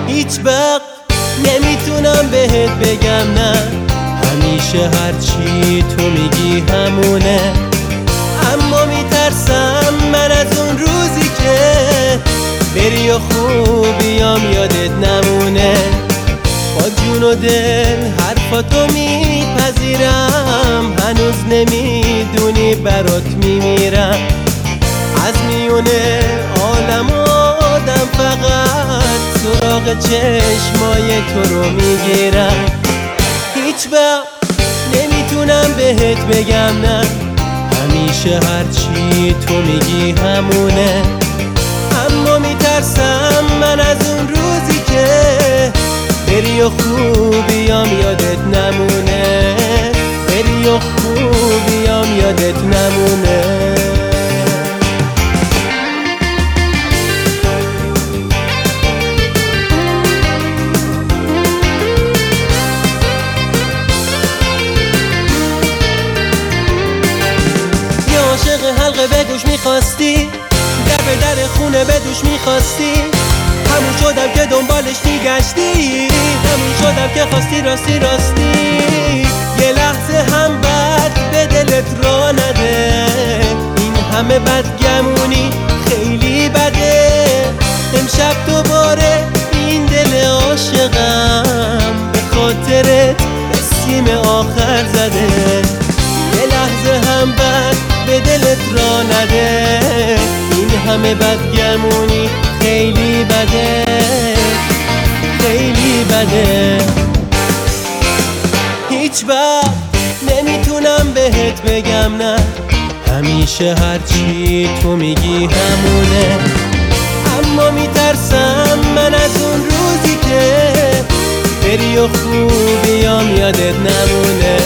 هیچ وقت نمیتونم بهت بگم نه، همیشه هرچی تو میگی همونه. اما میترسم من از اون روزی که بری و خوبیام یادت نمونه. با جون و دل حرفاتو میپذیرم، هنوز نمیدونی برات میمیرم. از میونه عالم آدم فقط سراغ چشمای تو رو میگیرم. هیچ وقت نمیتونم بهت بگم نه، همیشه هرچی تو میگی همونه. اما میترسم من از اون روزی که بری و خوبیام یادت نمونه، بری و خوبیام یادت نمونه. یه عاشق حلقه به گوش میخواستی، در به در خونه به دوش میخواستی، همون شدم که دنبالش میگشتی، همون شدم که خواستی راستی راستی. یه لحظه هم بد به دلت را نده، این همه بدگمونی خیلی بده. امشب دوباره این دل عاشقم به خاطرت سیم آخر زده. یه لحظه هم بد به دلت را نده، این همه بدگمونی خیلی بده، خیلی بده. هیچ وقت نمیتونم بهت بگم نه، همیشه هرچی تو میگی همونه. اما میترسم من از اون روزی که بری و خوبیام یادت نمونه.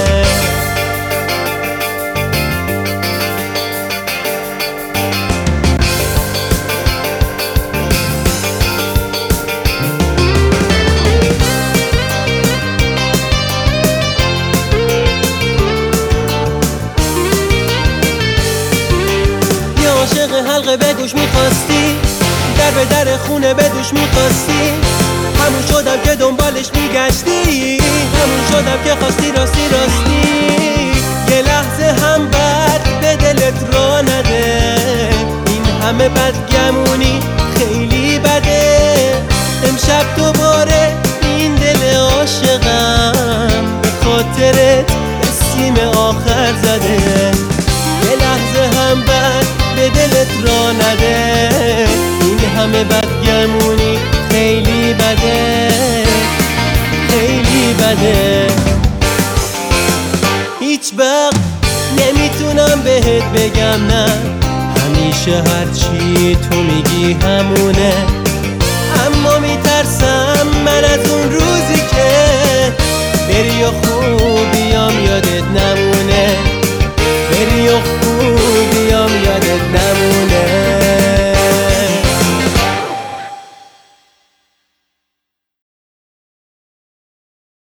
عاشق حلقه به گوش میخواستی، در به در خونه به دوش میخواستی، همون شدم که دنبالش میگشتی، همون شدم که خواستی راستی راستی. یه لحظه هم بد به دلت را نده، این همه بدگمونی خیلی بده. امشب دوباره این دل عاشقم به خاطرت سیم آخر زده. یه لحظه هم بد به دلت را نده، این همه بدگمونی خیلی بده، خیلی بده. هیچ وقت نمیتونم بهت بگم نه، همیشه هرچی تو میگی همونه.